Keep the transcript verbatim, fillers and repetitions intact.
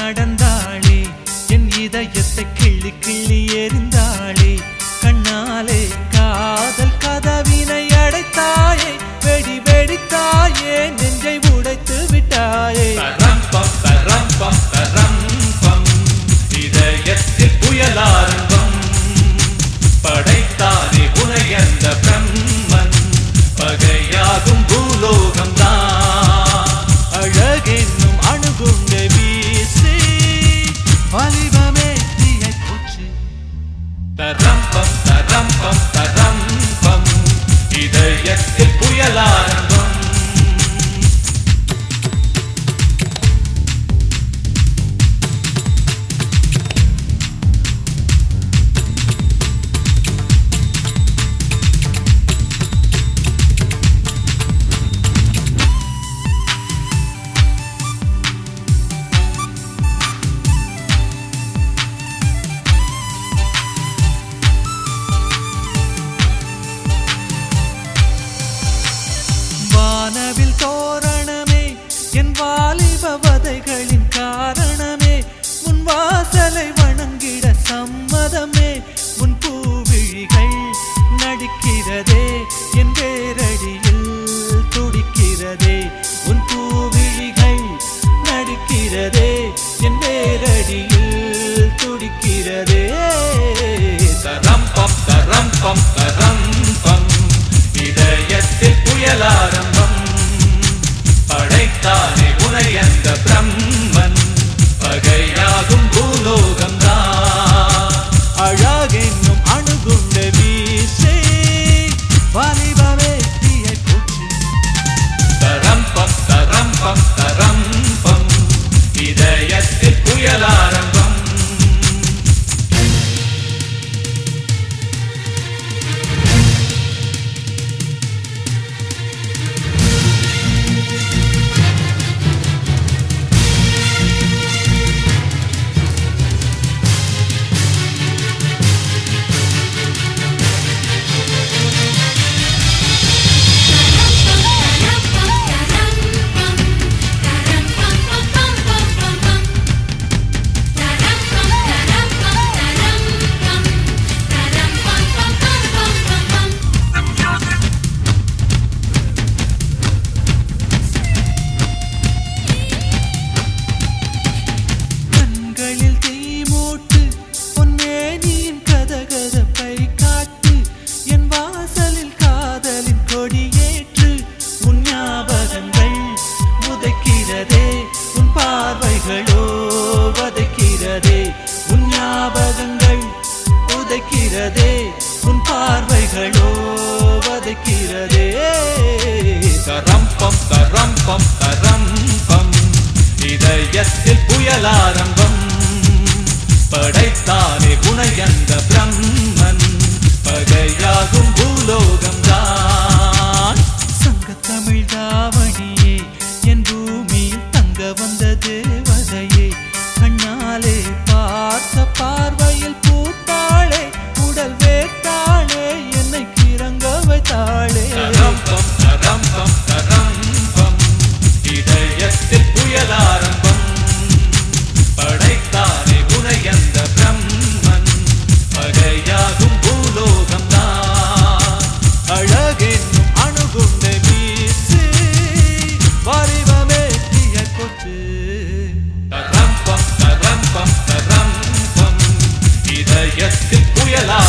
நடந்தாளே என் இதயத்தை கிள்ளி கிள்ளி எறிந்தாளே கண்ணாலே காதல் கதவினை அடைத்தாயே வெடி வெடித்தாயே நெஞ்சை உடைத்து விட்டாயே ரம்பம் ரம்பம் ரம்பம் இதயத்தில் புயலாரம்பம் படைத்தானே உனை அந்த பிரம்மன் பகையாகும் பூலோகம்தான் அழகென்னும் அணுகுண்டை வீசி வாலிபமே தீயை போச்சு ரம்பம் ரம்பம் ரம்பம் இதயத்தில் புயலாரம்பம் வானவில் தோரணமே என் வாலிப வதைகளின் காரணமே உன் வாசலை வணங்கிட சம்மதமே உன் பூவிழிகள் நடிக்கிறதே என் வேரடியில் துடிக்கிறதே உன் பூவிழிகள் நடிக்கிறதே என் வேரடியில் துடிக்கிறதே ரம்பம் ரம்பம் ரம்பம் இதயத்தில் புயலாரம்பம் படைத்தானே உனை அந்த பிரம்மன் பகையாகும் பூலோகம்தான் அழகென்னும் அணுகுண்டை வீசி வாலிபமே தீயை போச்சு ரம்பம் ரம்பம் ரம்பம் இதயத்தில் புயலாரம்பம் உதைக்கிறதே உன் பார்வைகளோ வதைக்கிறதே ரம்பம் ரம்பம் ரம்பம் இதயத்தில் புயலாரம்பம் படைத்தானே உனை அந்த பிரம்மன் பகையாகும் பூலோகம்தான் சங்கத்தமிழ் தாவணியே என் பூமியில் தங்க வந்த தேவதையே கண்ணாலே பார்த்த பார்வையில் பூத்தாளே உடல் வேட்டாளே என்னை கிறங்க வைத்தாளே ரம்பம் ரம்பம் ரம்பம் இதயத்தில் புயலாரம்பம் படைத்தானே உனை அந்த பிரம்மன் பகையாகும் பூலோகம்தான் அழகென்னும் அணுகுண்டை வீசி வாலிபமே தீயை போச்சு ரம்பம் ரம்பம் ரம்பம் இதயத்தில் புயலா